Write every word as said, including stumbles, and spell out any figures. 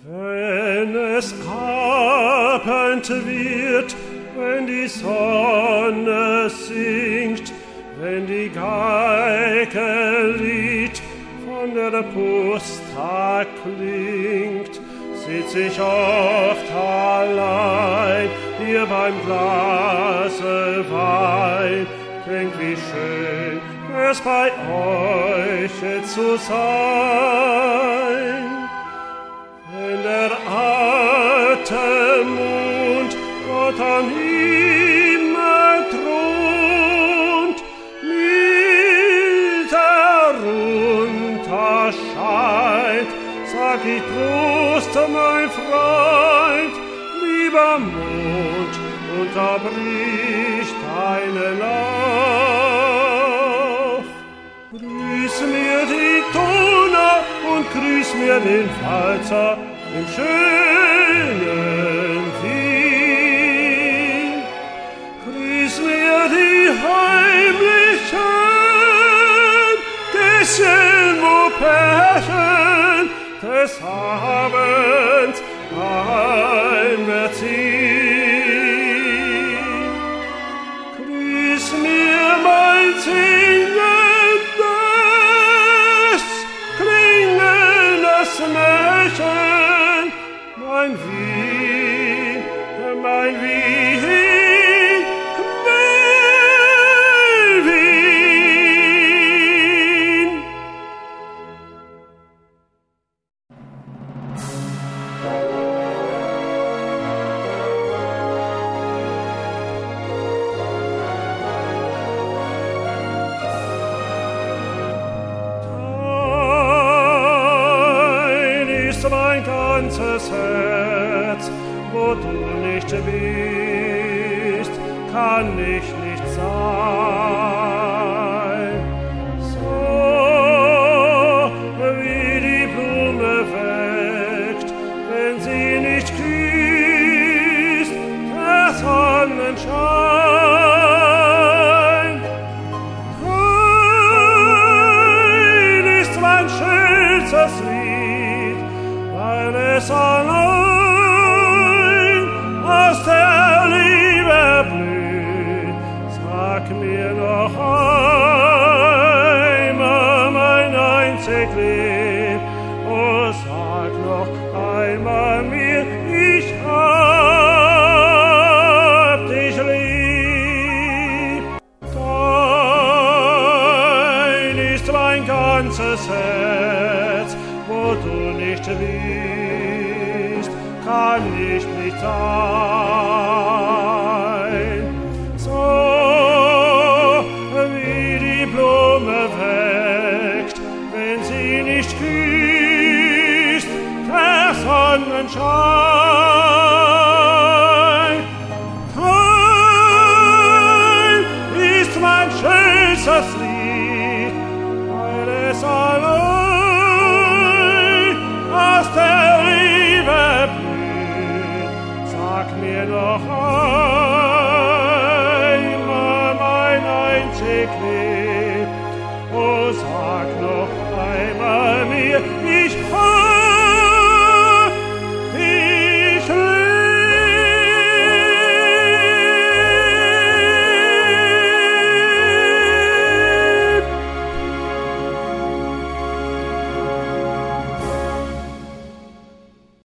Wenn es Abend wird, wenn die Sonne sinkt, wenn die Geige Lied von der Pusta klingt, sitz ich oft allein hier beim Glase Wein, denk wie schön es bei euch zu sein. Wenn der Atemmund Gott am Himmel thront, mild herunterscheint, sag ich Prost, mein Freund, lieber Mond, unterbrich deinen Lauf. Grüß mir die Donau und grüß mir den Pfalzer im schönen Wien. Grüß mir die heimlichen Gässchen, wo Pärchen des Abends heimwärts ziehen. Grüß mir mein singendes, klingendes Märchen, mein Wien, mein Wien, Quellwien. Dein ist mein ganzes Herz, wo du nicht bist, kann ich nicht sein. So wie die Blume wächst, wenn sie nicht küsst, der Sonnenschein. Dein ist mein schönstes Lied, weil es allein aus der Liebe blüht. Sag mir noch einmal mein einzig Lieb, oh sag noch einmal mir, ich hab dich lieb. Dein ist mein ganzes Herz, wo du nicht bist, kann ich nicht sein. So wie die Blume wächst, wenn sie nicht küsst, der Sonnenschein. Dein ist mein schönstes Lied, weil es allein aus der Liebe blüht. Sag mir noch einmal mein einzig Lied,